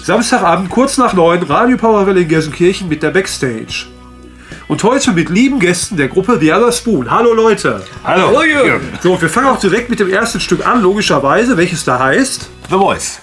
Samstagabend kurz nach 9, Radio Powerwelle in Gelsenkirchen mit der Backstage. Und heute mit lieben Gästen der Gruppe The Other Spoon. Hallo Leute. Hallo. So, wir fangen auch direkt mit dem ersten Stück an, logischerweise, welches da heißt The Voice.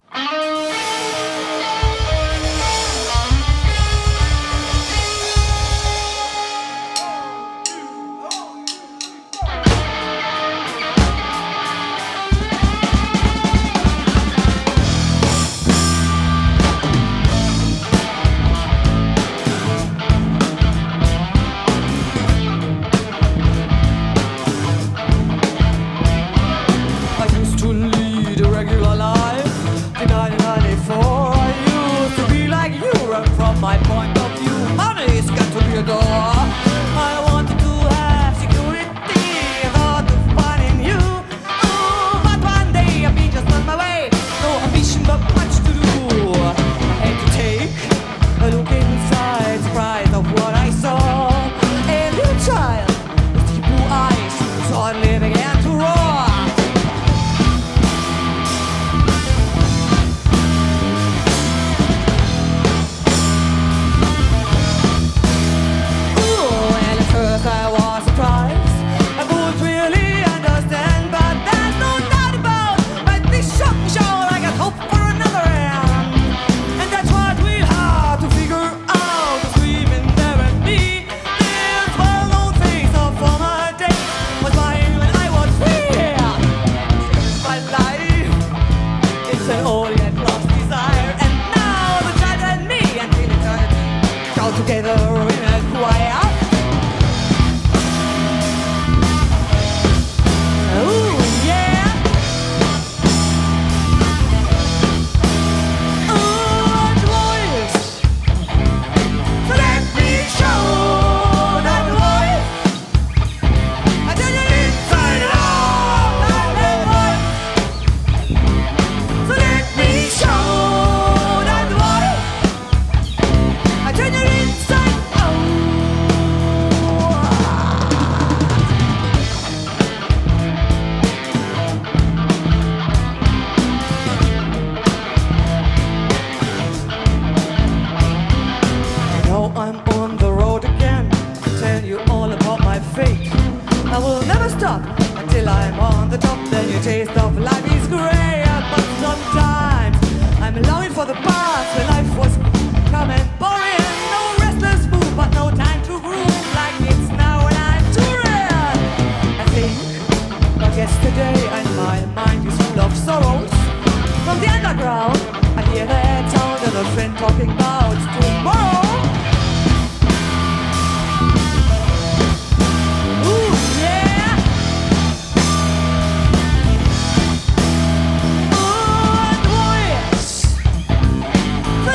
The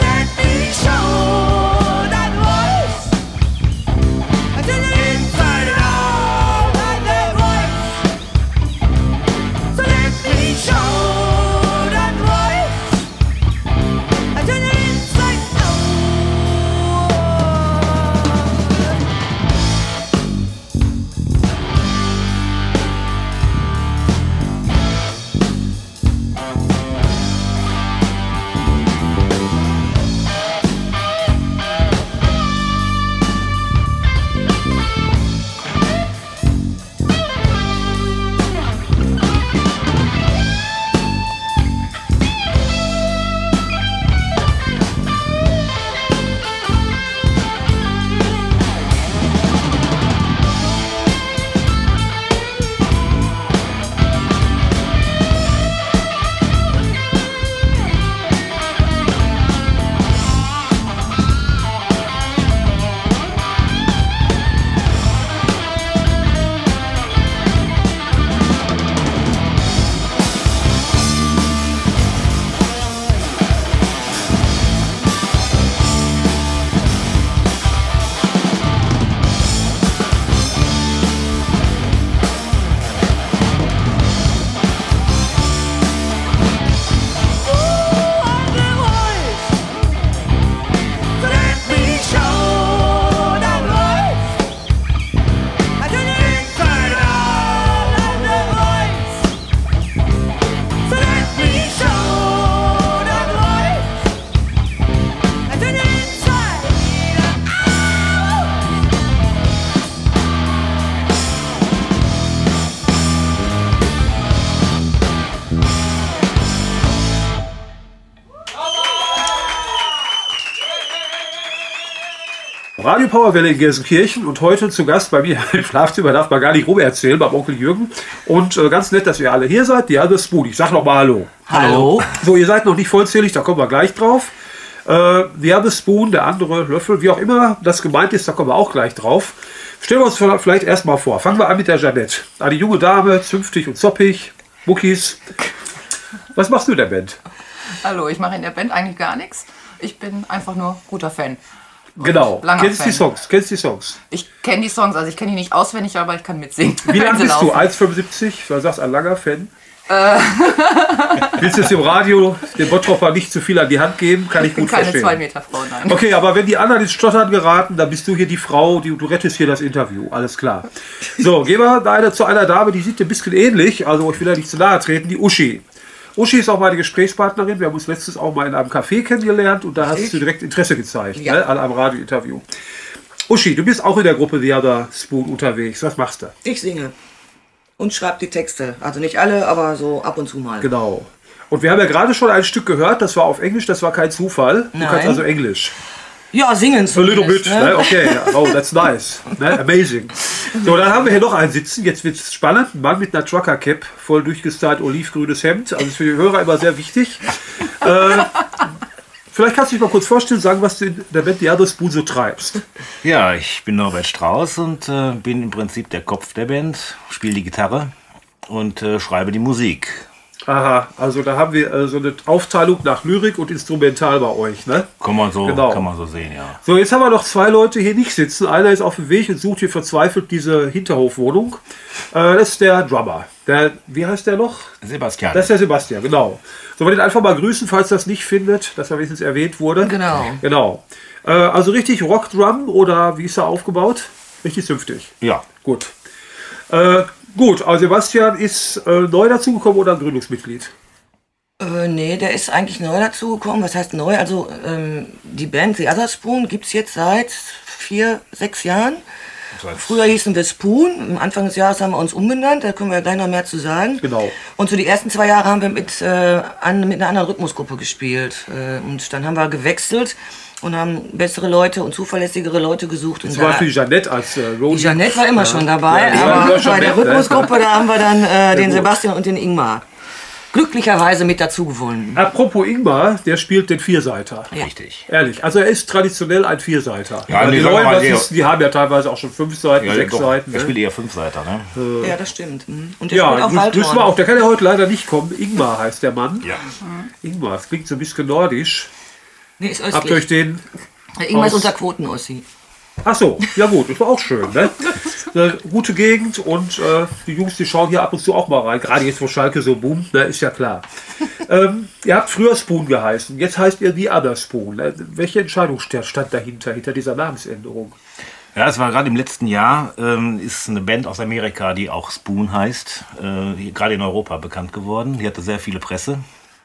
Radio Powerwelle in Gelsenkirchen und heute zu Gast bei mir im Schlafzimmer, darf man gar nicht rumerzählen, beim Onkel Jürgen. Und ganz nett, dass ihr alle hier seid. Die Other Spoon. Ich sag noch mal Hallo. Hallo. So, ihr seid noch nicht vollzählig, da kommen wir gleich drauf. The Other Spoon, der andere Löffel, wie auch immer das gemeint ist, da kommen wir auch gleich drauf. Stellen wir uns vielleicht erstmal vor. Fangen wir an mit der Jeanette. Eine junge Dame, zünftig und zoppig, Muckis. Was machst du in der Band? Hallo, ich mache in der Band eigentlich gar nichts. Ich bin einfach nur guter Fan. Genau. Kennst Fan. die Songs? Ich kenne die Songs, also ich kenne die nicht auswendig, aber ich kann mitsingen. Wie lang wenn sie bist du? laufen. 1,75? Du sagst, ein langer Fan. Willst du jetzt im Radio den Bottropper nicht zu viel an die Hand geben? Kann ich gut Keine verstehen. 2 Meter Frau, nein. Okay, aber wenn die anderen ins Stottern geraten, dann bist du hier die Frau, du rettest hier das Interview. Alles klar. So, gehen wir zu einer Dame, die sieht dir ein bisschen ähnlich. Also ich will ja nicht zu nahe treten, die Uschi. Uschi ist auch meine Gesprächspartnerin. Wir haben uns letztens auch mal in einem Café kennengelernt und da hast du direkt Interesse gezeigt, Ja. ne, an einem Radiointerview. Uschi, du bist auch in der Gruppe The Other Spoon unterwegs. Was machst du? Ich singe und schreibe die Texte. Also nicht alle, aber so ab und zu mal. Genau. Und wir haben ja gerade schon ein Stück gehört, das war auf Englisch, das war kein Zufall. Du Nein. kannst also Englisch. Ja, singen A little bit, zumindest, ne? Okay. Oh, that's nice. Ne? Amazing. So, dann haben wir hier noch einen sitzen. Jetzt wird es spannend. Ein Mann mit einer Trucker-Cap, voll durchgestylt, olivgrünes Hemd. Also ist für die Hörer immer sehr wichtig. Vielleicht kannst du dich mal kurz vorstellen, sagen, was du in der Band The Other Spoon so treibst. Ja, ich bin Norbert Strauß und bin im Prinzip der Kopf der Band, spiele die Gitarre und schreibe die Musik. Aha, also da haben wir so eine Aufteilung nach Lyrik und Instrumental bei euch, ne? Kann man so Genau. sehen, ja. So, jetzt haben wir noch zwei Leute hier nicht sitzen. Einer ist auf dem Weg und sucht hier verzweifelt diese Hinterhofwohnung. Das ist der Drummer. Wie heißt der noch? Sebastian. Das ist der Sebastian, genau. Sollen wir den einfach mal grüßen, falls das nicht findet, dass er wenigstens erwähnt wurde? Genau. Genau. Also richtig Rockdrum oder wie ist er aufgebaut? Richtig zünftig. Ja. Gut. Gut, also Sebastian ist neu dazugekommen oder ein Gründungsmitglied? Nee, der ist eigentlich neu dazugekommen. Was heißt neu? Also die Band The Other Spoon gibt es jetzt seit 4, 6 Jahren. Früher hießen wir Spoon. Am Anfang des Jahres haben wir uns umbenannt. Da können wir gleich noch mehr zu sagen. Genau. Und so die ersten 2 Jahre haben wir mit einer anderen Rhythmusgruppe gespielt. Und dann haben wir gewechselt und haben bessere Leute und zuverlässigere Leute gesucht. Und Zum Beispiel Jeanette als die Roadie. Jeanette war immer schon dabei, Ja, die war aber schon bei der nett, ne? Rhythmusgruppe, da haben wir dann den gut. Sebastian und den Ingmar glücklicherweise mit dazu gewonnen. Apropos Ingmar, der spielt den Vierseiter. Ja. Richtig. Ehrlich, also er ist traditionell ein Vierseiter. Ja, die die sagen neuen wir mal, Bassisten, die haben ja teilweise auch schon 5 Seiten, Ja, 6 doch, Seiten. er Ne? spielt eher Fünfseiter, ne? Ja, das stimmt. Mhm. Und der Ja, spielt auch grüßen wir Waldhorn. auch. Der kann ja heute leider nicht kommen. Ingmar heißt der Mann. Ja. Ingmar, das klingt so ein bisschen nordisch. Nee, ist Habt ihr euch östlich. den... Der Ingmar ist aus- unser Quoten-Ossi. Ach so, ja gut, das war auch schön. Ne? Eine gute Gegend und die Jungs, die schauen hier ab und zu auch mal rein. Gerade jetzt, wo Schalke so boomt, ne, ist ja klar. Ihr habt früher Spoon geheißen, jetzt heißt ihr The Other Spoon. Welche Entscheidung stand dahinter, hinter dieser Namensänderung? Ja, es war gerade im letzten Jahr, ist eine Band aus Amerika, die auch Spoon heißt, gerade in Europa bekannt geworden. Die hatte sehr viele Presse.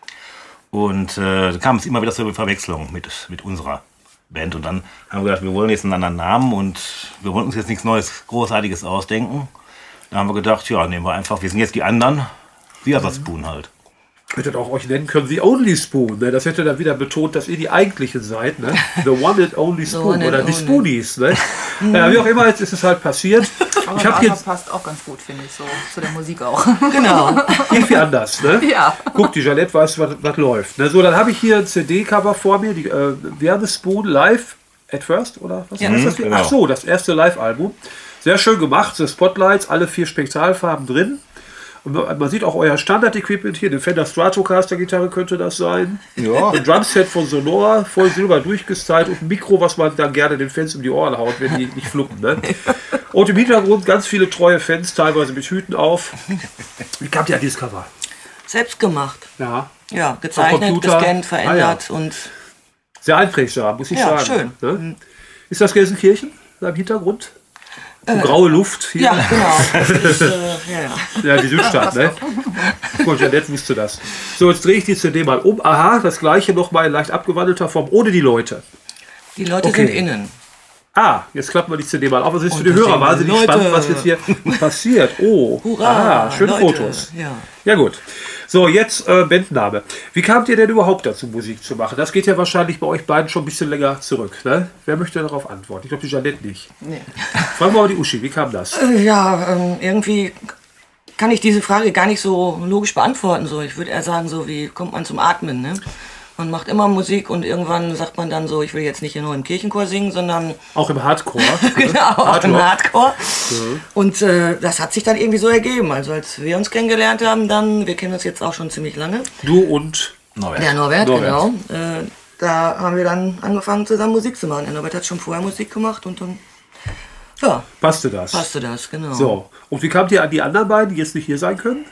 Und da kam es immer wieder zur Verwechslung mit unserer Band. Und dann haben wir gedacht, wir wollen jetzt einen anderen Namen und wir wollen uns jetzt nichts Neues, Großartiges ausdenken. Da haben wir gedacht, ja, nehmen wir einfach, wir sind jetzt die anderen, The Other Spoon halt. Hättet auch euch nennen können, The Only Spoon. Ne? Das hätte dann wieder betont, dass ihr die eigentlichen seid. Ne? The One and Only Spoon one and oder die only. Spoonies. Ne? Wie auch immer, jetzt ist es halt passiert. Aber Ich habe das jetzt passt auch ganz gut, finde ich, so zu der Musik auch. Genau. irgendwie anders. Ne? Ja. Guck, die Jeanette weiß, was läuft. Ne? So, dann habe ich hier ein CD-Cover vor mir, die The Other Spoon live at first, oder was heißt das? genau. Ach so, das erste Live-Album. Sehr schön gemacht, so Spotlights, alle 4 Spektralfarben drin. Und man sieht auch euer Standard-Equipment hier, den Fender Stratocaster-Gitarre könnte das sein. Ja. Ein Drumset von Sonora, voll silber durchgestylt und ein Mikro, was man dann gerne den Fans um die Ohren haut, wenn die nicht fluppen. Ne? Und im Hintergrund ganz viele treue Fans, teilweise mit Hüten auf. Wie kam ihr an dieses Cover? Selbst gemacht. Ja, Ja, gezeichnet, Computer. gescannt, verändert und sehr einprägsam, muss ich Ja, sagen. schön. Ne? Ist das Gelsenkirchen da im Hintergrund? So graue Luft hier. ja, genau. Das ist, ja. Ja, die Südstadt, ne? Gut, Jeanette wusste das. So, jetzt drehe ich die CD mal um. Aha, das gleiche nochmal in leicht abgewandelter Form, ohne die Leute. Die Leute Okay. sind innen. Ah, jetzt klappen wir die CD mal auf. Das ist für Und die da Hörer sehen wir wahnsinnig Leute. spannend, was jetzt hier passiert. Oh, Hurra, aha, schöne Leute. Fotos. Ja. Ja gut. So, jetzt Bandname. Wie kamt ihr denn überhaupt dazu, Musik zu machen? Das geht ja wahrscheinlich bei euch beiden schon ein bisschen länger zurück. Ne? Wer möchte darauf antworten? Ich glaube, die Jeanette nicht. Nee. Fragen wir mal die Uschi, wie kam das? Irgendwie kann ich diese Frage gar nicht so logisch beantworten. So. Ich würde eher sagen, so wie kommt man zum Atmen, ne? Man macht immer Musik und irgendwann sagt man dann so, ich will jetzt nicht nur im Kirchenchor singen, sondern... Auch im Hardcore. Genau, auch im Hardcore. Und das hat sich dann irgendwie so ergeben. Also als wir uns kennengelernt haben, dann, wir kennen uns jetzt auch schon ziemlich lange. Du und Norbert. Der Norbert, genau. Da haben wir dann angefangen zusammen Musik zu machen. Der Norbert hat schon vorher Musik gemacht und dann, ja. Passte das, genau. So, und wie kamt ihr an die anderen beiden, die jetzt nicht hier sein können?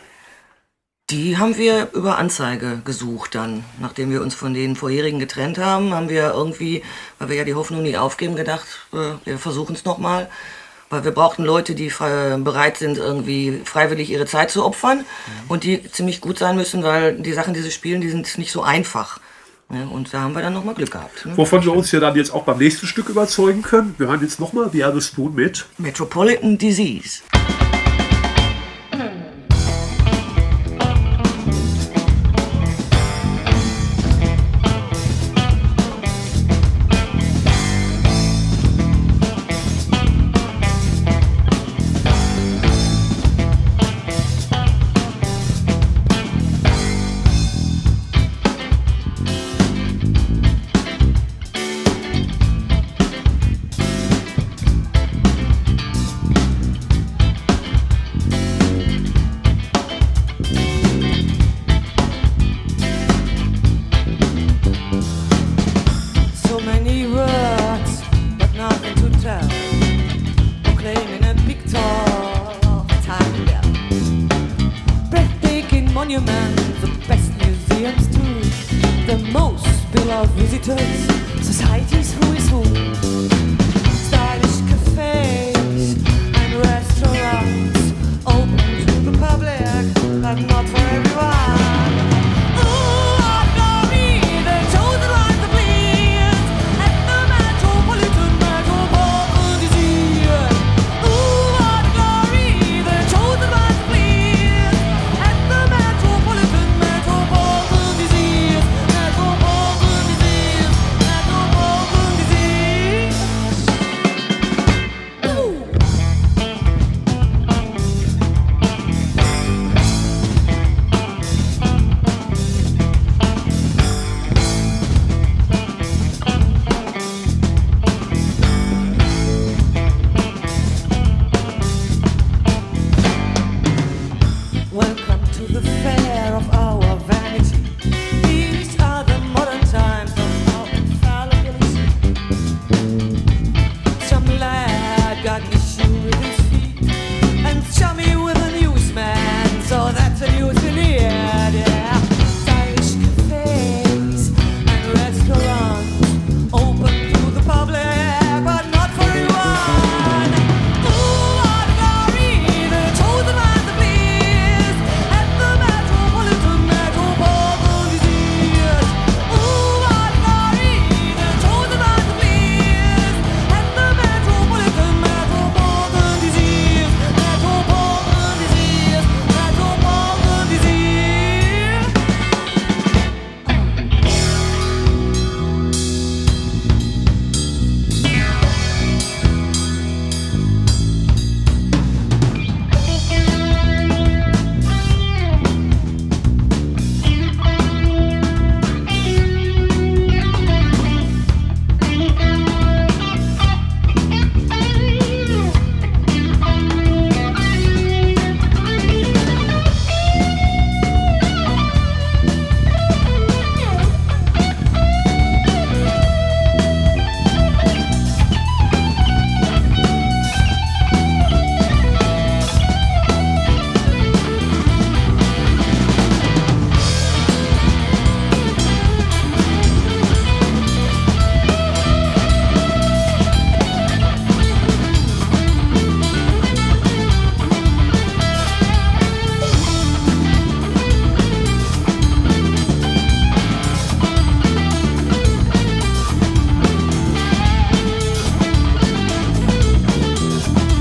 Die haben wir über Anzeige gesucht dann. Nachdem wir uns von den vorherigen getrennt haben, haben wir irgendwie, weil wir ja die Hoffnung nie aufgeben, gedacht, wir versuchen es nochmal. Weil wir brauchten Leute, die bereit sind, irgendwie freiwillig ihre Zeit zu opfern und die ziemlich gut sein müssen, weil die Sachen, die sie spielen, die sind nicht so einfach. Ja, und da haben wir dann nochmal Glück gehabt. Ne? Wovon wir uns ja dann jetzt auch beim nächsten Stück überzeugen können. Wir hören jetzt nochmal The Other Spoon mit Metropolitan Disease.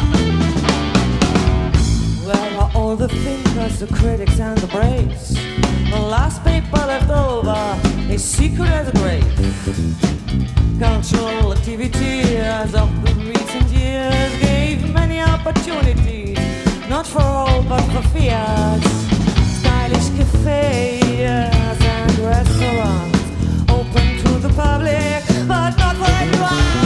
the critics and the braves. secret as a grave. Cultural activities of the recent years gave many opportunities, not for all but for fears. Stylish cafes and restaurants open to the public, but not for everyone.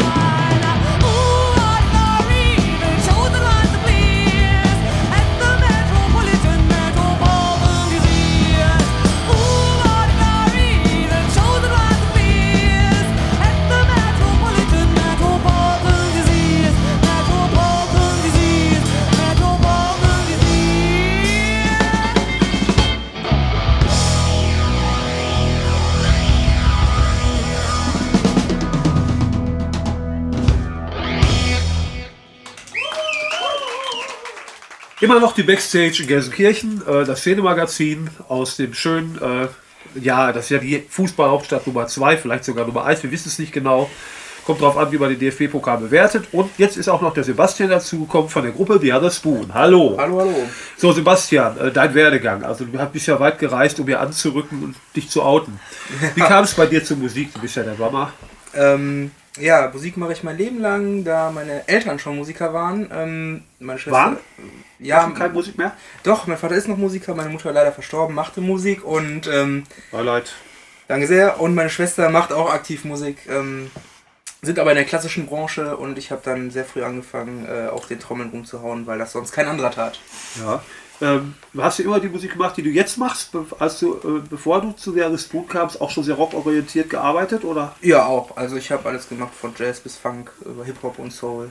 Immer noch die Backstage in Gelsenkirchen, das Szenemagazin aus dem schönen, ja, das ist ja die Fußballhauptstadt Nummer 2, vielleicht sogar Nummer 1, wir wissen es nicht genau. Kommt drauf an, wie man den DFB-Pokal bewertet. Und jetzt ist auch noch der Sebastian dazugekommen von der Gruppe The Other Spoon. Hallo. Hallo, hallo. So, Sebastian, dein Werdegang. Also du bist ja weit gereist, um hier anzurücken und dich zu outen. Wie kam es bei dir zur Musik? Du bist ja der Drummer. Ja, Musik mache ich mein Leben lang, da meine Eltern schon Musiker waren. Meine Schwester, Waren? Ja, Keine Musik mehr? doch, mein Vater ist noch Musiker, meine Mutter leider verstorben, machte Musik und Leid. danke sehr. Und meine Schwester macht auch aktiv Musik, sind aber in der klassischen Branche und ich habe dann sehr früh angefangen, auf den Trommeln rumzuhauen, weil das sonst kein anderer tat. Ja. Hast du immer die Musik gemacht, die du jetzt machst, bevor du zu der Spoon kamst, auch schon sehr rockorientiert gearbeitet, oder? Ja, auch. Also ich habe alles gemacht, von Jazz bis Funk, über Hip-Hop und Soul.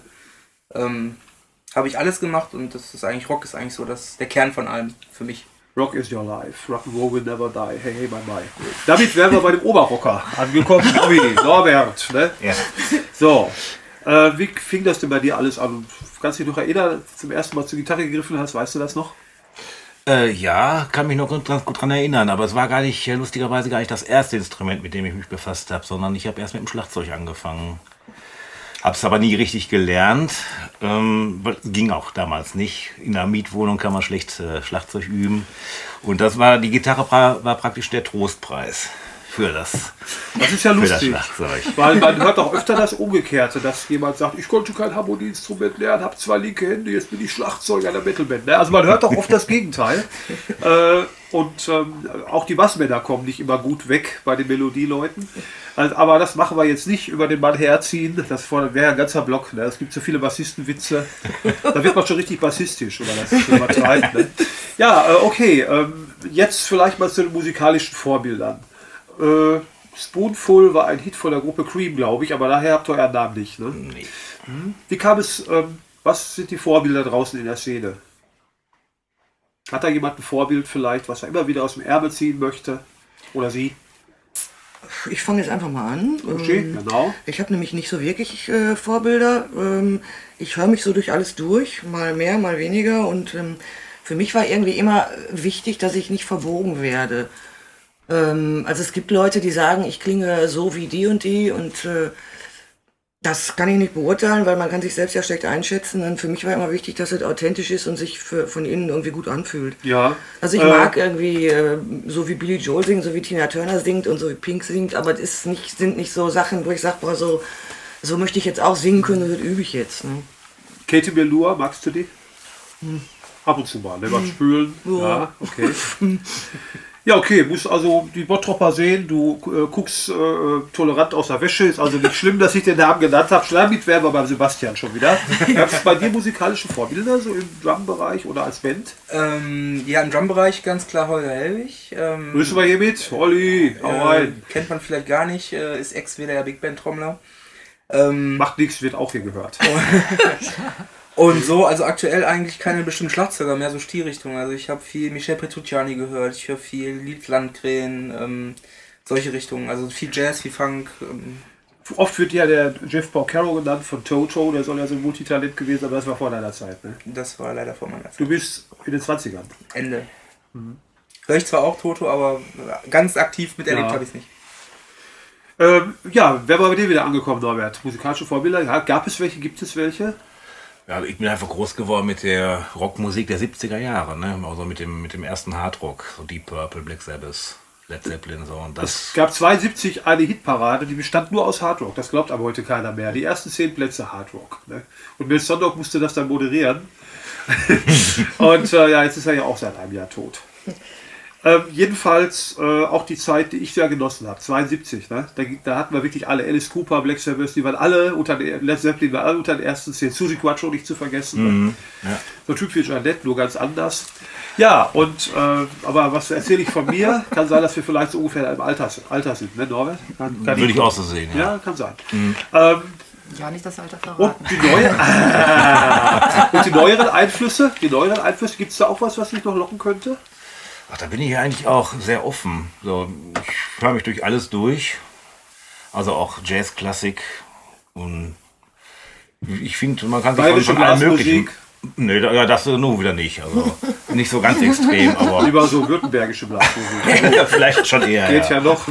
Habe ich alles gemacht und das ist eigentlich, Rock ist eigentlich so der Kern von allem für mich. Rock is your life, Rock'n'Roll will never die, hey, hey, bye, bye. Damit wären wir bei dem Oberrocker angekommen, Norbert, ne? Ja. So, wie fing das denn bei dir alles an? Kannst du dich noch erinnern, zum ersten Mal zur Gitarre gegriffen hast, weißt du das noch? Ja, kann mich noch ganz gut dran erinnern, aber es war lustigerweise gar nicht das erste Instrument, mit dem ich mich befasst habe, sondern ich habe erst mit dem Schlagzeug angefangen. Habe es aber nie richtig gelernt, ging auch damals nicht. In einer Mietwohnung kann man schlecht Schlagzeug üben. Und die Gitarre war praktisch der Trostpreis für das ist ja lustig, Schlagzeug. weil man hört auch öfter das Umgekehrte, dass jemand sagt, ich konnte kein Harmonieinstrument lernen, habe 2 linke Hände, jetzt bin ich Schlagzeuger einer Metalband. Also man hört auch oft das Gegenteil. Und auch die Bassmänner kommen nicht immer gut weg bei den Melodieleuten. Also, aber das machen wir jetzt nicht über den Mann herziehen. Das wäre ein ganzer Block. Ne? Es gibt so viele Bassistenwitze. Da wird man schon richtig bassistisch, oder das übertreibt. Ne? Ja, okay. Jetzt vielleicht mal zu den musikalischen Vorbildern. Spoonful war ein Hit von der Gruppe Cream, glaube ich, aber daher habt ihr euren Namen nicht. Ne? Nee. Wie kam es, was sind die Vorbilder draußen in der Szene? Hat da jemand ein Vorbild vielleicht, was er immer wieder aus dem Ärmel ziehen möchte? Oder sie? Ich fange jetzt einfach mal an. Okay, genau. Ich habe nämlich nicht so wirklich Vorbilder. Ich höre mich so durch alles durch, mal mehr, mal weniger. Und für mich war irgendwie immer wichtig, dass ich nicht verbogen werde. Also es gibt Leute, die sagen, ich klinge so wie die und das kann ich nicht beurteilen, weil man kann sich selbst ja schlecht einschätzen. Und für mich war immer wichtig, dass es authentisch ist und sich von innen irgendwie gut anfühlt. Ja. Also ich mag irgendwie so wie Billy Joel singt, so wie Tina Turner singt und so wie Pink singt, aber es sind nicht so Sachen, wo ich sage, boah, so möchte ich jetzt auch singen können, das übe ich jetzt. Ne? Katie Melua, magst du die? Ab und zu mal, ne? Beim Spülen. Ja, okay. Ja, okay, musst also die Bottropper sehen, du guckst tolerant aus der Wäsche, ist also nicht schlimm, dass ich den Namen genannt habe. Damit wären wir beim Sebastian schon wieder. Gab es bei dir musikalische Vorbilder, so im Drum-Bereich oder als Band? Ja, im Drum-Bereich ganz klar Holger Helwig. Grüßen wir hiermit, Olli, hau rein. Kennt man vielleicht gar nicht, ist Ex-WDR Big Band Trommler. Macht nichts, wird auch hier gehört. Und so, also aktuell eigentlich keine bestimmten Schlagzeuger, mehr so Stilrichtungen. Also ich habe viel Michel Petrucciani gehört, ich höre viel Lied Landgren, solche Richtungen. Also viel Jazz, viel Funk. Oft wird ja der Jeff Porcaro genannt von Toto, der soll ja so ein Multitalent gewesen sein, aber das war vor deiner Zeit. Ne? Das war leider vor meiner Zeit. Du bist in den 20ern. Ende. Höre ich zwar auch Toto, aber ganz aktiv miterlebt habe ich es nicht. Ja, wer war bei dir wieder angekommen, Norbert? Musikalische Vorbilder? Ja, gab es welche? Gibt es welche? Ja, ich bin einfach groß geworden mit der Rockmusik der 70er Jahre, ne? Also mit dem ersten Hardrock, so Deep Purple, Black Sabbath, Led Zeppelin so. Und Es gab 72 eine Hitparade, die bestand nur aus Hardrock. Das glaubt aber heute keiner mehr. Die ersten 10 Plätze Hardrock. Ne? Und Mel Sondorf musste das dann moderieren. Und jetzt ist er ja auch seit einem Jahr tot. Jedenfalls auch die Zeit, die ich sehr genossen habe, 72. Ne? Da hatten wir wirklich alle, Alice Cooper, Black Sabbath, die waren alle unter den, Led Zeppelin war alle unter den ersten 10, Suzy Quatro nicht zu vergessen. Ne? Ja. So ein Typ wie Jeanette, nur ganz anders. Ja, und aber was erzähle ich von mir? Kann sein, dass wir vielleicht so ungefähr im Alter sind, ne, Norbert? Würde ich auch so sehen, ja. Ja, kann sein. Ja, nicht das Alter verraten. Und die neueren Einflüsse, gibt es da auch was mich noch locken könnte? Ach, da bin ich ja eigentlich auch sehr offen. So, ich höre mich durch alles durch. Also auch Jazz, Klassik und ich finde, man kann sich von allem möglichen. Nee, das nur wieder nicht. Also nicht so ganz extrem, aber. Lieber so württembergische Blasmusik. Ja, vielleicht schon eher. Geht ja noch.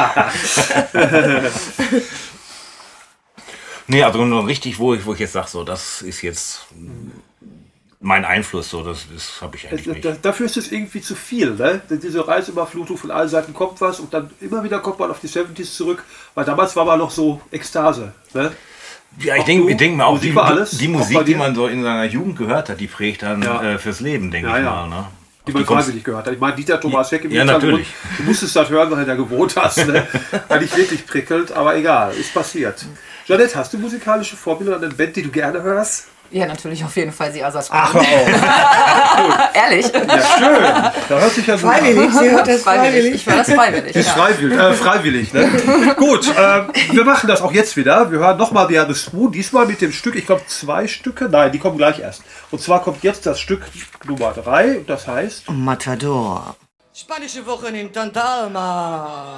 Nee, also nur richtig, wo ich jetzt sage, so, das ist jetzt mein Einfluss, so, das habe ich eigentlich nicht. Dafür ist es irgendwie zu viel, ne? Diese Reizüberflutung von allen Seiten kommt was und dann immer wieder kommt man auf die 70s zurück, weil damals war man noch so Ekstase, ne? Ja, ich denke mir auch, die Musik, die man so in seiner Jugend gehört hat, die prägt dann fürs Leben, denke ich mal. Ne? Die man freiwillig gehört hat. Ich meine, Dieter Thomas Heck im natürlich. Du musstest das hören, weil du da gewohnt hast. Ne? War nicht wirklich prickelnd, aber egal, ist passiert. Jeanette, hast du musikalische Vorbilder an einer Band, die du gerne hörst? Ja, natürlich auf jeden Fall die Asas. Ach, Ehrlich? Ja, schön. Da hört sich ja so Freiwillig, sie hört das freiwillig. Ich höre das freiwillig. Ist freiwillig, ne? Gut, wir machen das auch jetzt wieder. Wir hören nochmal The Other Spoon. Diesmal mit dem Stück, ich glaube 2 Stücke. Nein, die kommen gleich erst. Und zwar kommt jetzt das Stück Nummer 3. Und das heißt Matador. Spanische Wochen in Tantalma.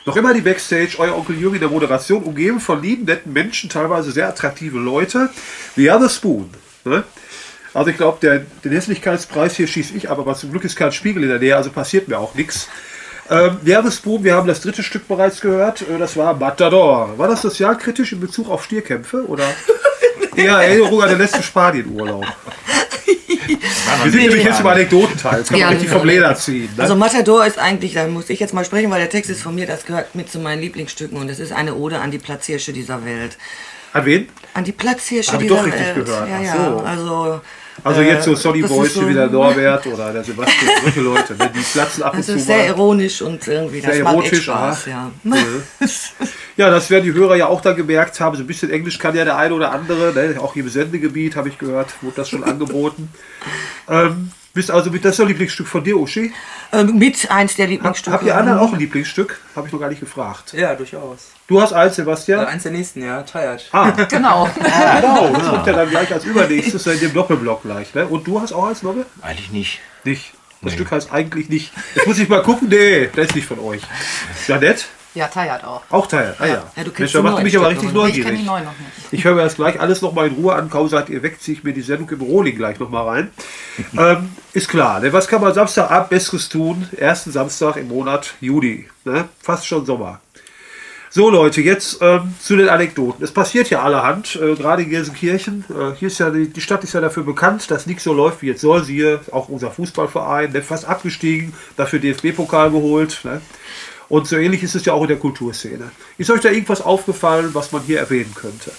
Noch immer die Backstage, euer Onkel Jürgen in der Moderation, umgeben von lieben, netten Menschen, teilweise sehr attraktive Leute. The Other Spoon. Ne? Also ich glaube, den Hässlichkeitspreis hier schieße ich, aber zum Glück ist kein Spiegel in der Nähe, also passiert mir auch nichts. The Other Spoon, wir haben das dritte Stück bereits gehört, das war Matador. War das sozialkritisch in Bezug auf Stierkämpfe oder eher Erinnerung an den letzten Spanienurlaub? Wir sind nämlich jetzt im Anekdotenteil, jetzt kann man richtig vom Leder ziehen. Ne? Also Matador ist eigentlich, da muss ich jetzt mal sprechen, weil der Text ist von mir, das gehört mit zu meinen Lieblingsstücken und es ist eine Ode an die Platzhirsche dieser Welt. An wen? An die Platzhirsche Hab ich dieser doch richtig Welt. gehört. Ja, Ach so. ja, Also jetzt so Sonny das Boys ist so- wie der Norbert oder der Sebastian, solche Leute, ne? Die platzen ab und Das zu ist sehr mal. ironisch und irgendwie, das Sehr macht echt erotisch, Spaß, aha. ja. Ja, das werden die Hörer ja auch da gemerkt haben. So ein bisschen Englisch kann ja der eine oder andere, ne? Auch hier im Sendegebiet, habe ich gehört, wurde das schon angeboten. Bist also mit das ist das Lieblingsstück von dir, Uschi? Mit eins der Lieblingsstücke. Habt ihr anderen auch ein Lieblingsstück? Habe ich noch gar nicht gefragt. Ja, durchaus. Du hast eins, Sebastian? Eins der nächsten, ja, Tired. Ah, Genau. genau. Das kommt ja dann gleich als übernächstes in dem Doppelblock gleich. Ne? Und du hast auch eins, Nobbe? Eigentlich nicht. Nicht. Das Stück heißt eigentlich nicht. Jetzt muss ich mal gucken. Nee, das ist nicht von euch. Janette? Ja, Tired auch. Auch Teil. Ah ja. Ja, du kennst Mensch, da die macht neuen mich aber Stücke richtig noch Ich kenne die neugierig. neuen noch nicht. Ich höre mir das gleich alles nochmal in Ruhe an. Kaum seid ihr weg, ziehe ich mir die Sendung im Rohling gleich nochmal rein. Ist klar. Ne? Was kann man Samstagabend Besseres tun? Ersten Samstag im Monat Juli. Ne? Fast schon Sommer. So Leute, jetzt zu den Anekdoten. Es passiert ja allerhand, gerade in Gelsenkirchen. Hier ist ja die Stadt ist ja dafür bekannt, dass nichts so läuft wie jetzt soll. Siehe auch unser Fußballverein, der fast abgestiegen, dafür DFB-Pokal geholt. Ne? Und so ähnlich ist es ja auch in der Kulturszene. Ist euch da irgendwas aufgefallen, was man hier erwähnen könnte?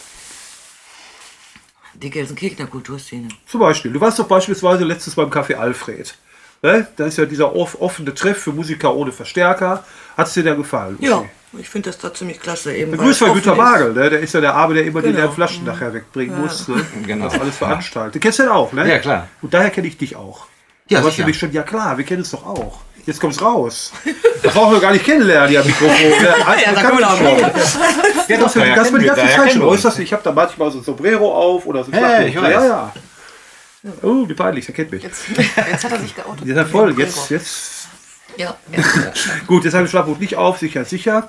Die Gelsenkirchener Kulturszene. Zum Beispiel, du warst doch beispielsweise letztens beim Café Alfred. Ne? Da ist ja dieser offene Treff für Musiker ohne Verstärker. Hat es dir da gefallen? Ja, Uschi? ich finde das da ziemlich klasse. Eben, Grüß weil von es Günter offen ist. Bagel, ne? Der ist ja der Arme, der immer die Genau. leeren Flaschen nachher wegbringen muss. Ne? Genau. Das alles veranstaltet. Du kennst den auch, ne? Ja, klar. Und daher kenne ich dich auch. Ja, du hast sicher. nämlich schon, ja klar, wir kennen es doch auch. Jetzt kommt's raus. Das brauchen wir gar nicht kennenlernen, ja, Mikrofon. Ja, da können wir doch reden. Ja, das daher das mit kennen wir, die ganze daher Zeit kennen schon wir uns. äußerst. Ich habe da manchmal so ein Sombrero auf oder so ein Hey, ich Schlapphut. weiß. Ja. Oh, wie peinlich, der kennt mich. Jetzt hat er sich geoutet. Ja, voll, jetzt. Ja. Gut, jetzt habe ich den Schlapphut nicht auf, sicher.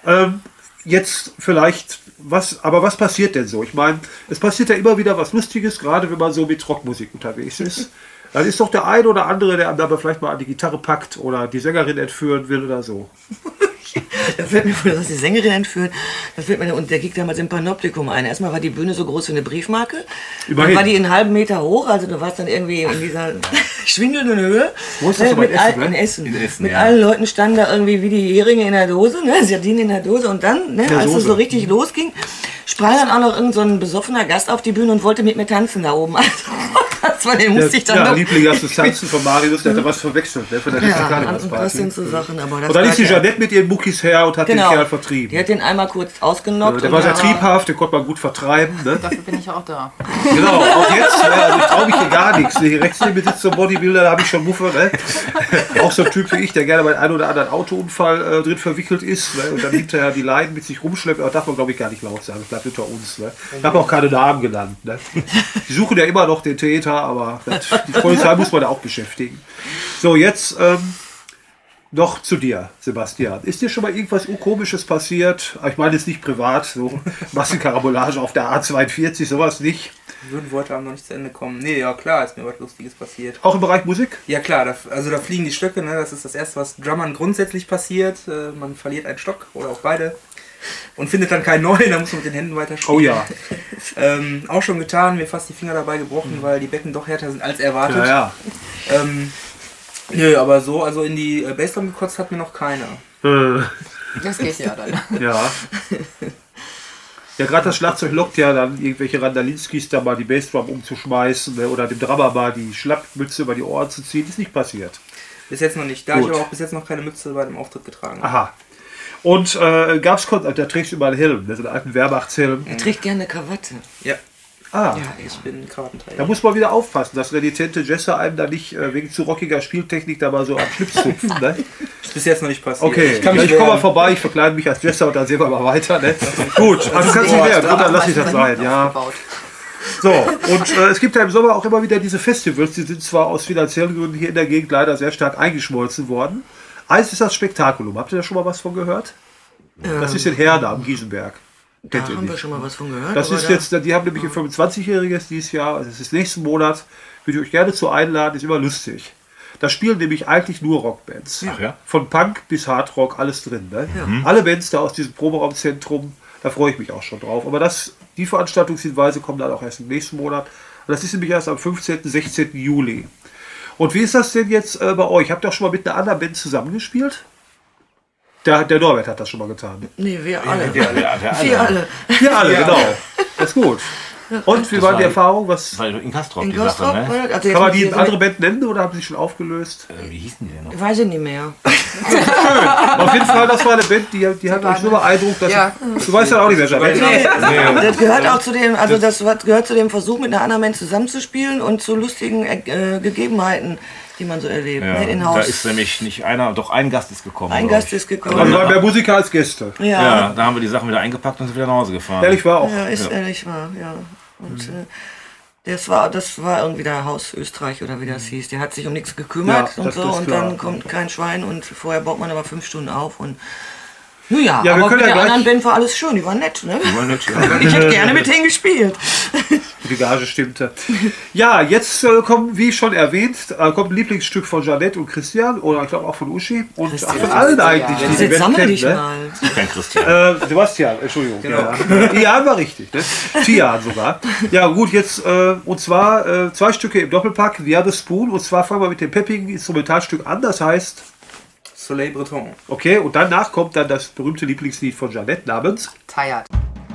Jetzt vielleicht, was passiert denn so? Ich meine, es passiert ja immer wieder was Lustiges, gerade wenn man so mit Rockmusik unterwegs ist. Dann ist doch der ein oder andere, der einem aber vielleicht mal an die Gitarre packt oder die Sängerin entführen will oder so. Da fällt mir vor, dass die Sängerin entführt. Und der ging damals im Panoptikum ein. Erstmal war die Bühne so groß wie eine Briefmarke. Immerhin. Dann war die einen halben Meter hoch, also du warst dann irgendwie in dieser schwindelnden Höhe. Wo ist das aber in mit Essen, ne? in Essen. In Essen, Mit ja. allen Leuten standen da irgendwie wie die Heringe in der Dose, ne? Sardinen in der Dose. Und dann, ne, Der als es Soße. so richtig losging, sprang dann auch noch irgend so ein besoffener Gast auf die Bühne und wollte mit mir tanzen da oben. Also, das war, den musste ich dann Ja, noch... Lieblingsassistenzen von Marius, der hat was verwechselt, ne, von der letzten Ja, und das Karnevalsparty. sind so Sachen, aber das Und dann war ist die ja- Jeanette mit ihren Muckis her und hat den Genau. Kerl vertrieben. Die hat den einmal kurz ausgenockt. Der und war sehr dann triebhaft, den konnte man gut vertreiben. Ne? Dafür bin ich auch da. Genau, auch jetzt, ne? Also ich traue mich hier gar nichts. Hier rechts neben mir sitzt so ein Bodybuilder, da habe ich schon Muffe. Ne? Auch so ein Typ wie ich, der gerne bei einem oder anderen Autounfall drin verwickelt ist, ne? Und dann hinterher die Leiden mit sich rumschleppt. Aber darf man, glaube ich, gar nicht laut sagen. Das bleibt hinter uns. Ne? Ich habe auch keine Namen genannt. Ne? Die suchen ja immer noch den Täter, aber die Polizei muss man da auch beschäftigen. So, jetzt noch zu dir, Sebastian. Ist dir schon mal irgendwas Komisches passiert? Ich meine jetzt nicht privat, so Massenkarambolage auf der A42, sowas nicht. Würden Worte haben noch nicht zu Ende kommen. Nee, ja klar, ist mir was Lustiges passiert. Auch im Bereich Musik? Ja klar, da fliegen die Stöcke, ne? Das ist das Erste, was Drummern grundsätzlich passiert. Man verliert einen Stock oder auch beide und findet dann keinen neuen, dann muss man mit den Händen weiter spielen. Oh ja. Auch schon getan, mir fast die Finger dabei gebrochen, weil die Becken doch härter sind als erwartet. Ja. Nö, aber so, also in die Bassdrum gekotzt hat mir noch keiner. Das geht ja dann. Ja. Ja, gerade das Schlagzeug lockt ja dann irgendwelche Randalinskis da mal die Bassdrum umzuschmeißen, ne? Oder dem Drummer mal die Schlappmütze über die Ohren zu ziehen. Ist nicht passiert. Bis jetzt noch nicht. Da Gut. ich aber auch bis jetzt noch keine Mütze bei dem Auftritt getragen habe. Aha. Und gab's da trägst du immer einen Helm, ne? So einen alten Wehrmachtshelm. Er trägt gerne eine Krawatte. Ja, Ah. ich bin Krawattenträger. Da muss man wieder aufpassen, dass renitente Jesser einem da nicht wegen zu rockiger Spieltechnik da mal so am Schlips zupfen. Ne? Ist bis jetzt noch nicht passiert. Okay, kann ich mich komme mal wehren. vorbei, ich verkleide mich als Jesser und dann sehen wir mal weiter. Ne? Gut, also du kannst nicht mehr, gut, dann lass ich das sein. Ja. Aufgebaut. So, und es gibt ja im Sommer auch immer wieder diese Festivals, die sind zwar aus finanziellen Gründen hier in der Gegend leider sehr stark eingeschmolzen worden. Eins ist das Spektakulum. Habt ihr da schon mal was von gehört? Das ist in Herne am Giesenberg. Da Kennt ihr haben wir nicht. schon mal was von gehört. Das aber ist da- jetzt, die haben nämlich ein 25-Jähriges dieses Jahr, also es ist nächsten Monat, würde ich euch gerne zu einladen, ist immer lustig. Da spielen nämlich eigentlich nur Rockbands. Ach ja? Von Punk bis Hardrock, alles drin. Ne? Alle Bands da aus diesem Proberaumzentrum, da freue ich mich auch schon drauf. Aber die Veranstaltungshinweise kommen dann auch erst im nächsten Monat. Und das ist nämlich erst am 15., 16. Juli. Und wie ist das denn jetzt bei euch? Habt ihr auch schon mal mit einer anderen Band zusammengespielt? Der Norbert hat das schon mal getan. Nee, wir alle. Wir alle. Wir alle, genau. Das ist gut. Und wie war die Erfahrung? Was, Das war in Kastrop In die Sache, Gostrop, ne? also jetzt kann man mit die dieser- andere Band nennen oder haben sie sich schon aufgelöst? Wie hießen die denn noch? Weiß ich nicht mehr. Auf jeden Fall, das war eine Band, die hat euch so beeindruckt, dass Ja. du weißt ja auch nicht, wer Janet ist. Das gehört auch zu dem, also gehört zu dem Versuch, mit einer anderen Band zusammenzuspielen und zu lustigen Gegebenheiten, die man so erlebt. Ja, Ne, in da Haus. ist nämlich nicht einer, doch ein Gast ist gekommen. Ein glaub Gast ich. ist gekommen. Also waren mehr Musiker als Gäste. Ja, da haben wir die Sachen wieder eingepackt und sind wieder nach Hause gefahren. Ehrlich war auch. Ja, ist ehrlich wahr, ja. Und das war irgendwie der Haus Österreich oder wie das hieß. Der hat sich um nichts gekümmert Ja, und das so ist und klar. dann kommt kein Schwein und vorher baut man aber 5 Stunden auf und ja, Ja, wir aber können mit ja der gleich- anderen Band war alles schön, die waren nett, ne? War nicht, ja. Ich hätte gerne mit denen gespielt. Die Gage stimmte. Ja, jetzt kommt, wie schon erwähnt, kommt ein Lieblingsstück von Janette und Christian oder ich glaube auch von Uschi und Christian. von allen eigentlich, die die Jetzt Band sammel kennen. dich Ne? mal. Kein Christian. Sebastian, Entschuldigung. Genau. Ja. Ian war richtig, ne? Tian sogar. Ja gut, jetzt und zwar 2 Stücke im Doppelpack, The Other Spoon, und zwar fangen wir mit dem peppigen Instrumentalstück an, das heißt, Soleil Breton. okay, und danach kommt dann das berühmte Lieblingslied von Janette namens Tired.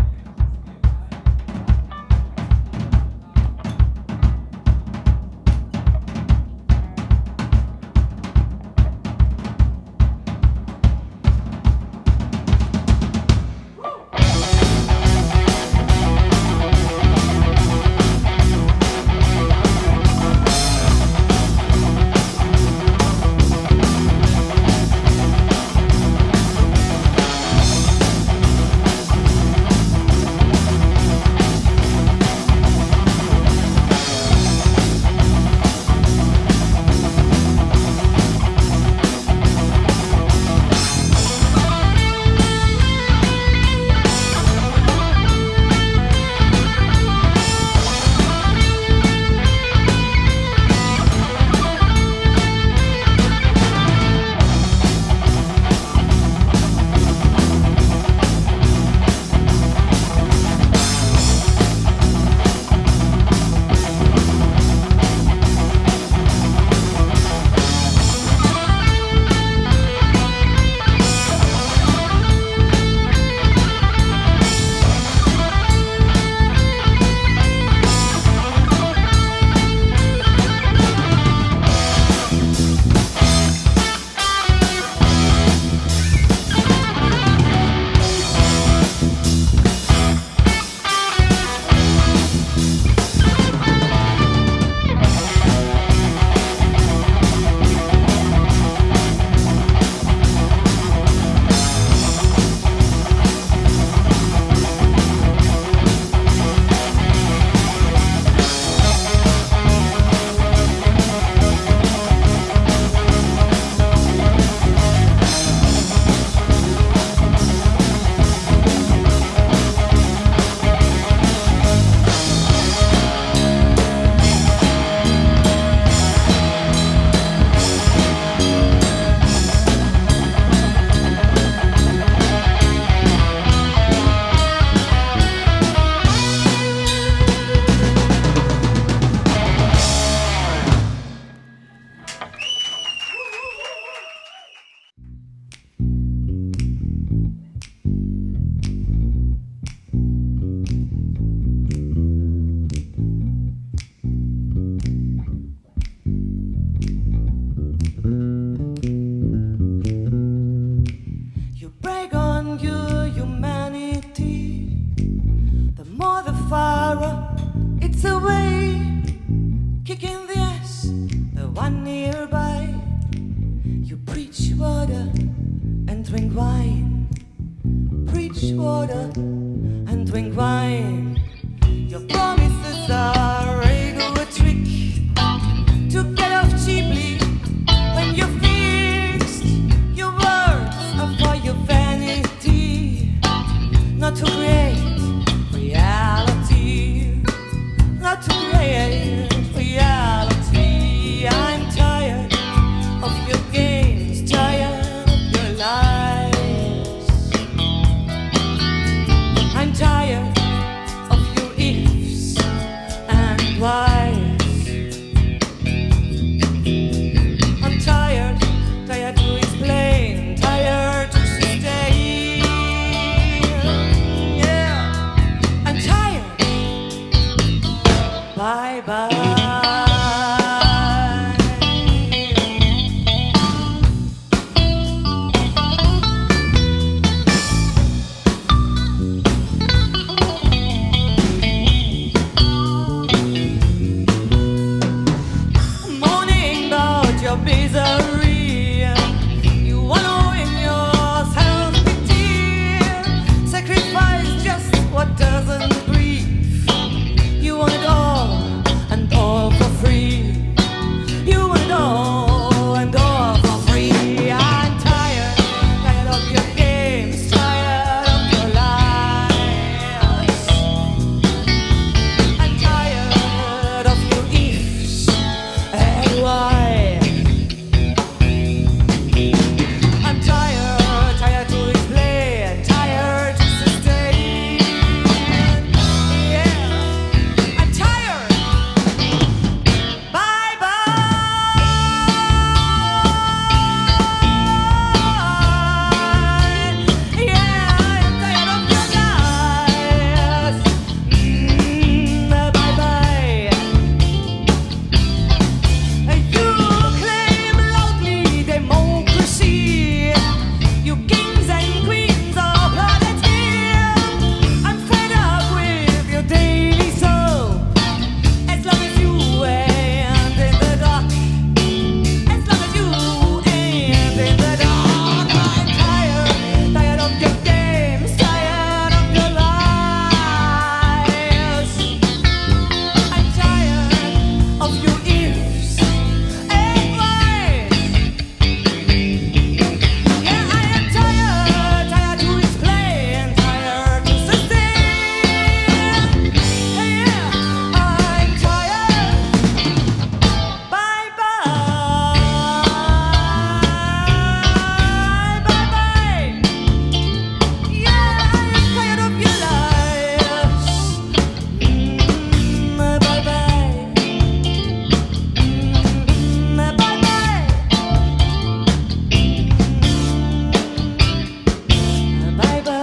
You brag on your humanity. The more the fire, it's away. Kicking the ass, the one nearby. You preach water and drink wine. Preach water and drink wine. Your promises are a trick to get off cheaply when you're fixed. Your words are for your vanity. to create reality, not to create reality. I'm tired of your games, tired of your lies. I'm tired of your ifs and whys. I'm tired, tired to explain, tired to sustain. Yeah, I'm tired. Bye bye. Moaning about your misery, you wallow in your self-pity. Sacrifice just what doesn't grieve. You want it all and all for free. You want it all and all for free. I'm tired, tired of your games, tired of your lies. I'm tired of your ifs and why. I'm tired, tired to explain, tired to sustain. Yeah, I'm tired. Bye bye. Yeah, I'm tired of your lies. Bye bye. You claim loudly democracy. You kings and queens of planet here. I'm fed up with your daily soap. As long as you end in the dark. As long as you end in the dark. I'm tired, tired of your games, tired of your lies. I'm tired of your ifs and whys. Yeah, I am tired, tired to explain, tired to sustain. Yeah, I'm tired. Bye bye. Bye bye. Yeah, I am tired of your lies. Bye bye. Bye bye. Bye bye.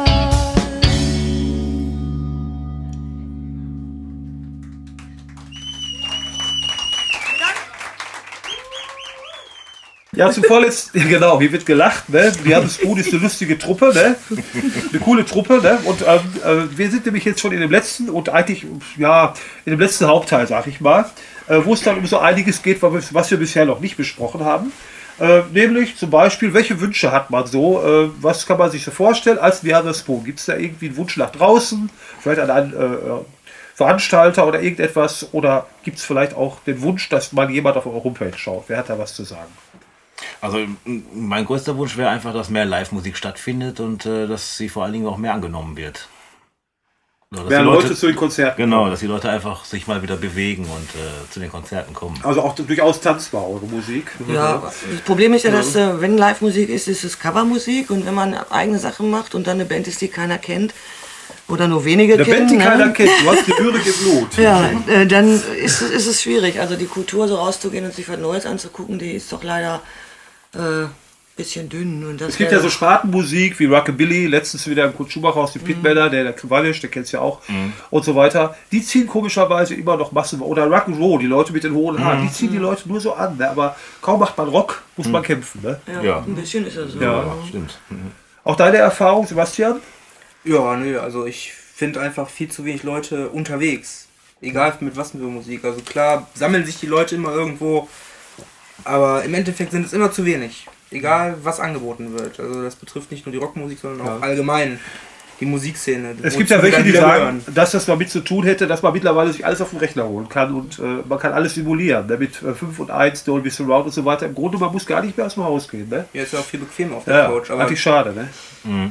Ja, zum vorletzten, genau, hier wird gelacht, ne? Die haben Spoon ist eine lustige Truppe, ne? Eine coole Truppe, ne? Und wir sind nämlich jetzt schon in dem letzten und eigentlich, ja, in dem letzten Hauptteil, sag ich mal, wo es dann um so einiges geht, was wir bisher noch nicht besprochen haben. Nämlich zum Beispiel, welche Wünsche hat man so? Was kann man sich so vorstellen als The Other Spoon? Gibt es da irgendwie einen Wunsch nach draußen? Vielleicht an einen Veranstalter oder irgendetwas? Oder gibt es vielleicht auch den Wunsch, dass mal jemand auf eure Homepage schaut? Wer hat da was zu sagen? Also mein größter Wunsch wäre einfach, dass mehr Live-Musik stattfindet und dass sie vor allen Dingen auch mehr angenommen wird. So, dass Mehr die Leute zu den Konzerten. Genau, dass die Leute einfach sich mal wieder bewegen und zu den Konzerten kommen. Also auch durchaus tanzbar, eure Musik. Ja, das Problem ist ja, dass wenn Live-Musik ist, ist es Covermusik und wenn man eigene Sachen macht und dann eine Band ist, die keiner kennt oder nur wenige Eine kennen. Band, die keiner kennt, du hast die Lyrik im Blut. Ja, dann ist es schwierig. Also die Kultur so rauszugehen und sich was Neues anzugucken, die ist doch leider bisschen dünn. Und das Es gibt ja so Spartenmusik wie Rockabilly, letztens wieder im Kurt Schumacher aus den Pitmänner, der Qualisch, der kennst du ja auch, und so weiter. Die ziehen komischerweise immer noch Massen. Oder Rock'n'Roll, die Leute mit den hohen Haaren, die ziehen die Leute nur so an. Ne? Aber kaum macht man Rock, muss man kämpfen. Ne? Ja, ein bisschen ist das so. Ja. Stimmt. Auch deine Erfahrung, Sebastian? Ja, nö, also ich finde einfach viel zu wenig Leute unterwegs. Egal mit was für Musik. Also klar, sammeln sich die Leute immer irgendwo, aber im Endeffekt sind es immer zu wenig. Egal was angeboten wird. Also das betrifft nicht nur die Rockmusik, sondern auch allgemein die Musikszene. Es gibt ja welche, die sagen, dass das damit zu tun hätte, dass man mittlerweile sich alles auf den Rechner holen kann und man kann alles simulieren. Ne? Mit 5 und 1, Dolby Surround und so weiter. Im Grunde, man muss gar nicht mehr aus dem Haus gehen. Ne? Ja, ist ja auch viel bequemer auf der Couch. Aber eigentlich schade. Ne?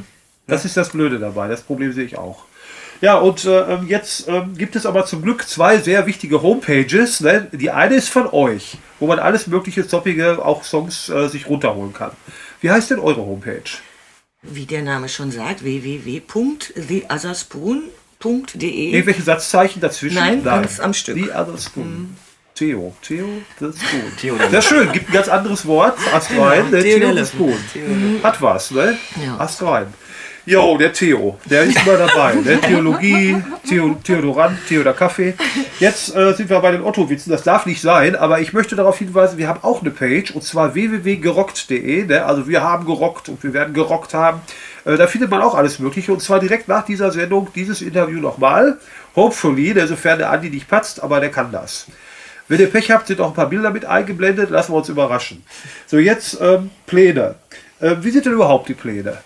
Das ist das Blöde dabei, das Problem sehe ich auch. Ja, und jetzt gibt es aber zum Glück 2 sehr wichtige Homepages. Ne? Die eine ist von euch, wo man alles mögliche zoppige, auch Songs sich runterholen kann. Wie heißt denn eure Homepage? Wie der Name schon sagt, www.theotherspoon.de. Irgendwelche Satzzeichen dazwischen? Nein, ganz am Stück. The Other Spoon. Theo, the Spoon. Sehr schön, gibt ein ganz anderes Wort. Ast rein, der Theo the Spoon. Hat was, ne? Ja. Ast rein. Jo, der Theo, der ist immer dabei. Ne? Theologie, Theodorant, Theo der Kaffee. Jetzt sind wir bei den Otto-Witzen, das darf nicht sein, aber ich möchte darauf hinweisen, wir haben auch eine Page, und zwar www.gerockt.de. Ne? Also wir haben gerockt und wir werden gerockt haben. Da findet man auch alles Mögliche, und zwar direkt nach dieser Sendung, dieses Interview nochmal. Hopefully, sofern der Andi nicht patzt, aber der kann das. Wenn ihr Pech habt, sind auch ein paar Bilder mit eingeblendet, lassen wir uns überraschen. So, jetzt Pläne. Wie sind denn überhaupt die Pläne?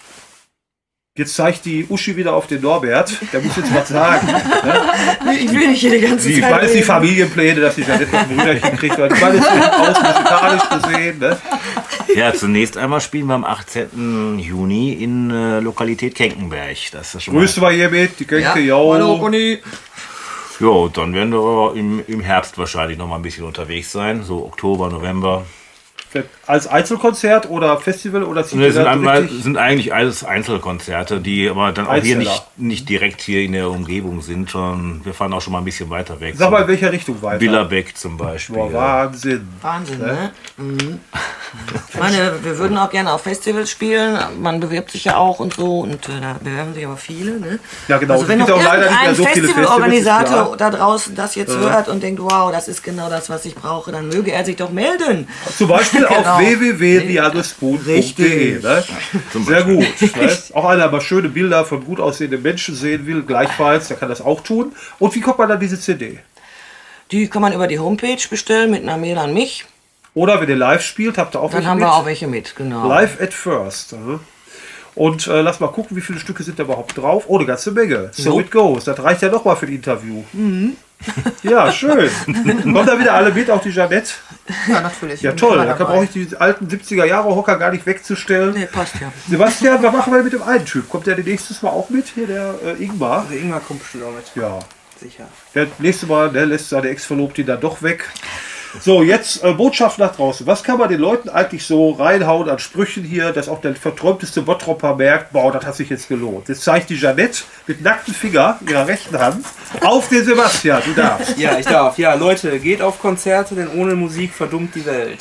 Jetzt zeigt die Uschi wieder auf den Norbert. Der muss jetzt was sagen. Ne? Ich will nicht hier die ganze Ich Zeit meine, es die reden. Familienpläne, dass die Janette noch ein Brüderchen kriegt. Ich meine, es ist aus musikalisch gesehen. Ne? Ja, zunächst einmal spielen wir am 18. Juni in Lokalität Kenkenberg. Das ist schon mal. Grüßen wir hiermit, die Kenke, Ja. Hallo, Conny. Ja, dann werden wir im Herbst wahrscheinlich noch mal ein bisschen unterwegs sein. So Oktober, November. Als Einzelkonzert oder Festival oder zieht ihr Das da richtig? sind eigentlich alles Einzelkonzerte, die aber dann auch hier Einzeller. nicht direkt hier in der Umgebung sind, sondern wir fahren auch schon mal ein bisschen weiter weg. Sag mal, in welcher Richtung weiter? Billerbeck zum Beispiel. Boah, Wahnsinn. Wahnsinn, ne? Mhm. Ich meine, wir würden auch gerne auf Festivals spielen. Man bewirbt sich ja auch und so. Und da bewerben sich aber viele, ne? Ja, genau. Also wenn Es noch gibt auch leider nicht mehr irgendein so viele Festivals, Festivalorganisator ist da draußen das jetzt hört und denkt, wow, das ist genau das, was ich brauche, dann möge er sich doch melden. Zum Beispiel auf Genau. www.theotherspoon.de. Richtig. Ne? Sehr gut. Ne? Auch einer aber schöne Bilder von gut aussehenden Menschen sehen will, gleichfalls, der kann das auch tun. Und wie kommt man an diese CD? Die kann man über die Homepage bestellen mit einer Mail an mich. Oder wenn ihr live spielt, habt ihr auch Dann welche haben mit? wir auch welche mit, genau. Live at First. Mhm. Und lass mal gucken, wie viele Stücke sind da überhaupt drauf. Oh, eine ganze Menge. So it goes. Das reicht ja noch mal für ein Interview. Ja, schön. Kommen da wieder alle mit, auch die Jeanette? Ja, natürlich. Ja, Bin toll. immer Da dabei. brauche ich die alten 70er-Jahre-Hocker gar nicht wegzustellen. Nee, passt ja. Sebastian, was machen wir mit dem einen Typ? Kommt der nächstes Mal auch mit? Hier, der Ingmar. Also Ingmar kommt bestimmt auch mit. Ja. Sicher. Der nächste Mal, der lässt seine Ex-Verlobte dann doch weg. So, jetzt Botschaft nach draußen. Was kann man den Leuten eigentlich so reinhauen an Sprüchen hier, dass auch der verträumteste Bottropper merkt, boah, das hat sich jetzt gelohnt. Jetzt zeigt die Jeanette mit nacktem Finger ihrer rechten Hand auf den Sebastian. Du darfst. Ja, ich darf. Ja, Leute, geht auf Konzerte, denn ohne Musik verdummt die Welt.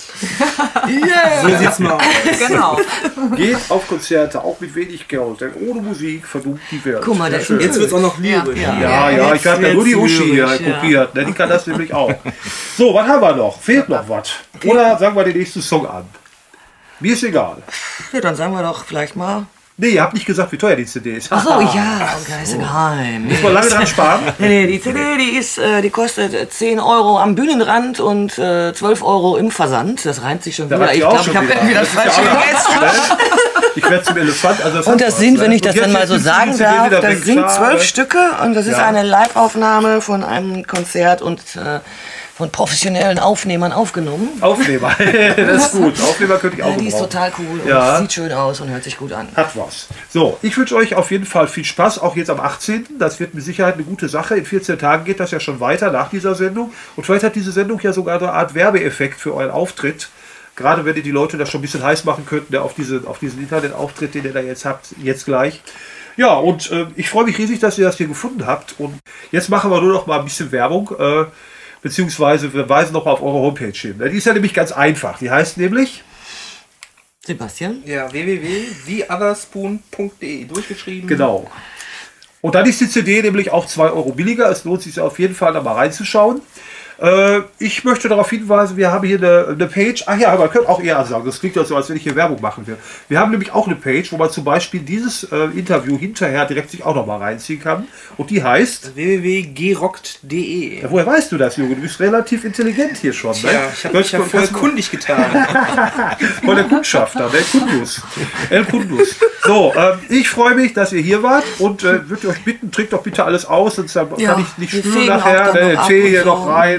So sieht's mal aus. Genau. Geht auf Konzerte, auch mit wenig Geld, denn ohne Musik verdummt die Welt. Guck mal, der Sehr ist schön. Jetzt wird's auch noch lyrisch. Ja, ich habe ja nur die Uschi hier lyrisch, ja. kopiert. Ne? Die kann das nämlich auch. So, was haben wir noch? Fehlt noch was? Oder sagen wir den nächsten Song an? Mir ist egal. Ja, dann sagen wir doch vielleicht mal. Nee, ihr habt nicht gesagt, wie teuer die CD ist. Achso, ja, okay, ist geheim. Muss man lange dran sparen. Nee, die CD, die kostet 10 Euro am Bühnenrand und 12 Euro im Versand. Das reimt sich schon Da wieder. reicht Ich die auch glaube, schon ich habe wieder. irgendwie das Das ist ja falsche alle- gegessen. Ich werde zum Elefant. Also Und das sind, wenn ich das dann mal so sagen darf, das sind 12 Stücke. Stücke und das ist Ja. eine Live-Aufnahme von einem Konzert und von professionellen Aufnehmern aufgenommen. Aufnehmer. Das ist gut. Aufnehmer könnte ich auch Ja, die ist gebrauchen. total cool und Ja. sieht schön aus und hört sich gut an. Hat was. So, ich wünsche euch auf jeden Fall viel Spaß, auch jetzt am 18. Das wird mit Sicherheit eine gute Sache. In 14 Tagen geht das ja schon weiter nach dieser Sendung. Und vielleicht hat diese Sendung ja sogar eine Art Werbeeffekt für euren Auftritt. Gerade wenn ihr die Leute das schon ein bisschen heiß machen könnt, ne, auf diesen Internetauftritt, den ihr da jetzt habt, jetzt gleich. Ja, und ich freue mich riesig, dass ihr das hier gefunden habt. Und jetzt machen wir nur noch mal ein bisschen Werbung, beziehungsweise wir weisen noch mal auf eure Homepage hin. Die ist ja nämlich ganz einfach. Die heißt nämlich Sebastian? Ja, www.theotherspoon.de durchgeschrieben. Genau. Und dann ist die CD nämlich auch 2 Euro billiger. Es lohnt sich auf jeden Fall, da mal reinzuschauen. Ich möchte darauf hinweisen, wir haben hier eine Page. Ach ja, aber man könnte auch eher sagen, das klingt ja so, als wenn ich hier Werbung machen will. Wir haben nämlich auch eine Page, wo man zum Beispiel dieses Interview hinterher direkt sich auch noch mal reinziehen kann. Und die heißt, www.gerockt.de. ja, woher weißt du das, Junge? Du bist relativ intelligent hier schon. Ne? Ja, ich habe mich ja voll kundig getan. Von der Kundschafter, der Kundus. El Kundus. So, ich freue mich, dass ihr hier wart und würde euch bitten, trinkt doch bitte alles aus, sonst kann Ja, ich nicht wir spüren fegen nachher. auch dann Ne, noch ab Tee und hier so. noch rein.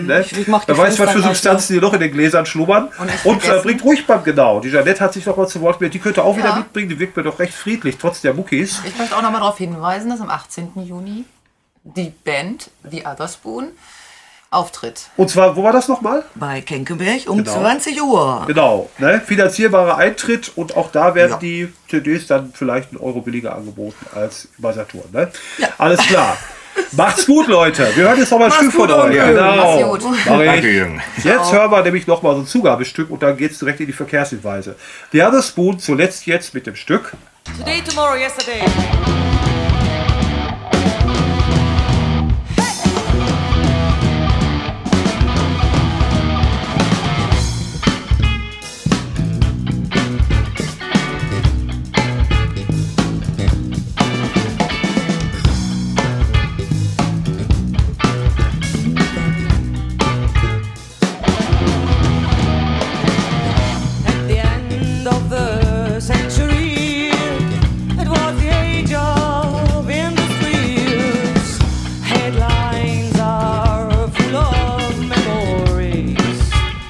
Ne? Ich mach die Wer weiß, was Fenster für gleich Substanzen die noch in den Gläsern schlummern. Und bringt ruhig beim genau. Die Jeanette hat sich noch mal zu Wort gemeldet. Die könnte auch wieder mitbringen. Die wirkt mir doch recht friedlich, trotz der Muckis. Ich möchte auch noch mal darauf hinweisen, dass am 18. Juni die Band The Other Spoon auftritt. Und zwar, wo war das nochmal? Bei Kenkeberg um 20 Uhr. Genau, ne? Finanzierbarer Eintritt und auch da werden die CDs dann vielleicht einen Euro billiger angeboten als bei Saturn. Ne? Ja. Alles klar. Macht's gut, Leute. Wir hören jetzt noch mal ein Stück von euch. Genau. Mach's gut. Danke, Jürgen. Jetzt hören wir nämlich noch mal so ein Zugabestück und dann geht's direkt in die Verkehrshinweise. The Other Spoon zuletzt jetzt mit dem Stück Today, tomorrow, yesterday. At the end of the century, it was the age of industries. Headlines are full of memories.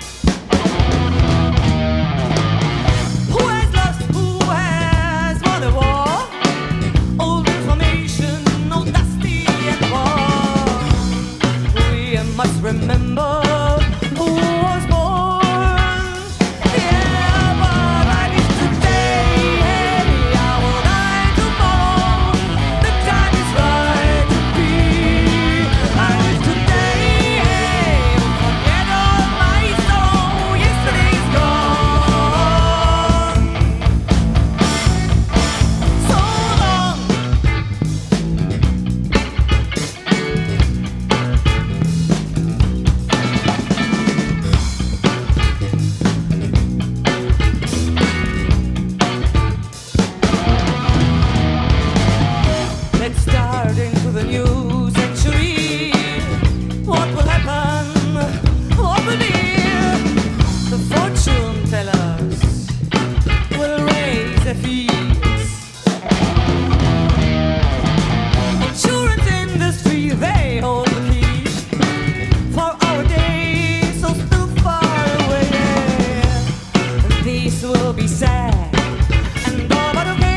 Who has lost? Who has won the war? Old information, no dusty and war. We must remember who was born. Yeah, but I live today. I will die tomorrow. The time is right to be. I live today. Forget all my sorrow. Yesterday's gone. So long. Let's start into the new century. What will happen? What will be? The fortune tellers will raise their fees. Insurance industry, they hold the keys for our days, so still far away. These will be sad and all but okay.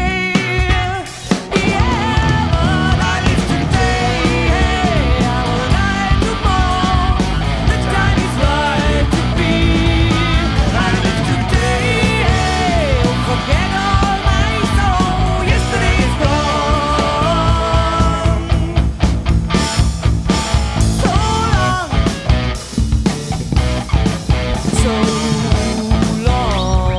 Yeah, but I live today. I will die tomorrow. The time is right to be. I live today. Forget all my sorrow. Yesterday is gone. So long. So long.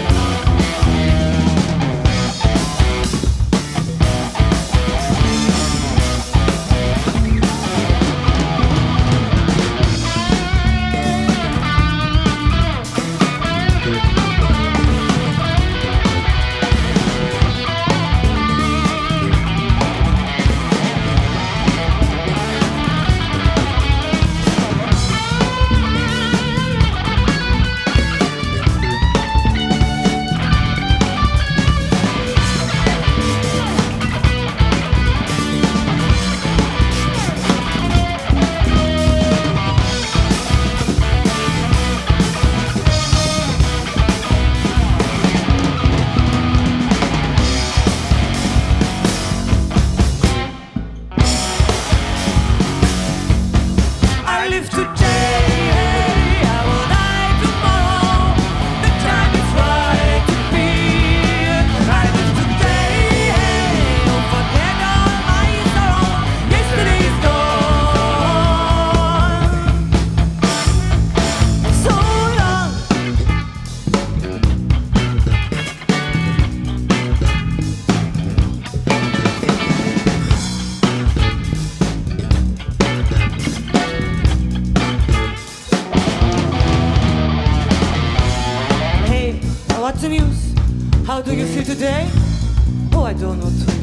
I live today. I will die tomorrow. The time is right to be. I live today. Don't forget all my sorrow. Yesterday is gone. So long. Hey, what's the news? How do you feel today? Oh, I don't know too.